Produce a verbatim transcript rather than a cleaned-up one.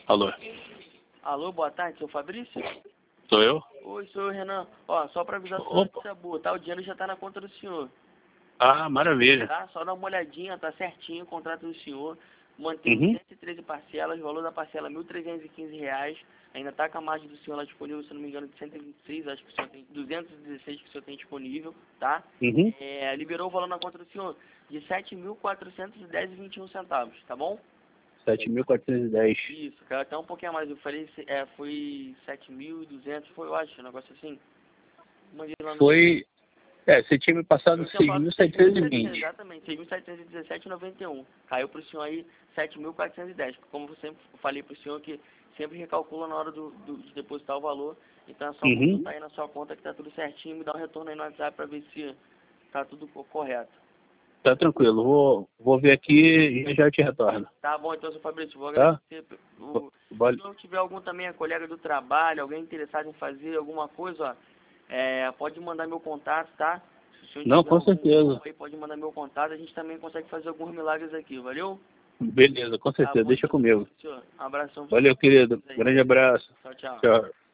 Alô? Alô, boa tarde, seu Fabrício? Sou eu? Oi, sou eu, Renan. Ó, só pra avisar a sua Opa. notícia boa, tá? O dinheiro já tá na conta do senhor, Ah, maravilha. tá? Só dá uma olhadinha, tá certinho o contrato do senhor. Mantém Uhum. cento e treze parcelas, o valor da parcela é mil trezentos e quinze reais. Ainda tá com a margem do senhor lá disponível, se eu não me engano, de cento e vinte e seis, acho que o senhor tem duzentos e dezesseis que o senhor tem disponível, tá? Uhum. É, liberou o valor na conta do senhor de sete mil quatrocentos e dez e vinte e um centavos, tá bom? sete mil quatrocentos e dez. Isso, cara, até um pouquinho a mais. Eu falei, é, foi sete mil e duzentos, foi, eu acho, um negócio assim. Mandei lá no... Foi... É, você tinha me passado Eu tinha seis falado mil seis mil setecentos e e setecentos, vinte. exatamente, seis mil setecentos e dezessete vírgula noventa e um. Caiu pro senhor aí sete mil quatrocentos e dez. Como eu sempre falei pro senhor que sempre recalcula na hora do, do, de depositar o valor. Então é só Uhum. consultar aí na sua conta que tá tudo certinho e me dá um retorno aí no WhatsApp pra ver se tá tudo co- correto. Tá tranquilo. Vou, vou ver aqui e já te retorno. Tá bom, então, seu Fabrício, vou Tá? agradecer. O, Vale. se não tiver algum também, a colega do trabalho, alguém interessado em fazer alguma coisa, ó, é, pode mandar meu contato, tá? Se o senhor Não, tiver com algum certeza. aí, pode mandar meu contato, a gente também consegue fazer alguns milagres aqui, valeu? Beleza, com Tá certeza. bom, Deixa então, seu comigo. Fabrício, um abração pra Valeu, querido. vocês aí. Grande abraço. Tchau, tchau. Tchau.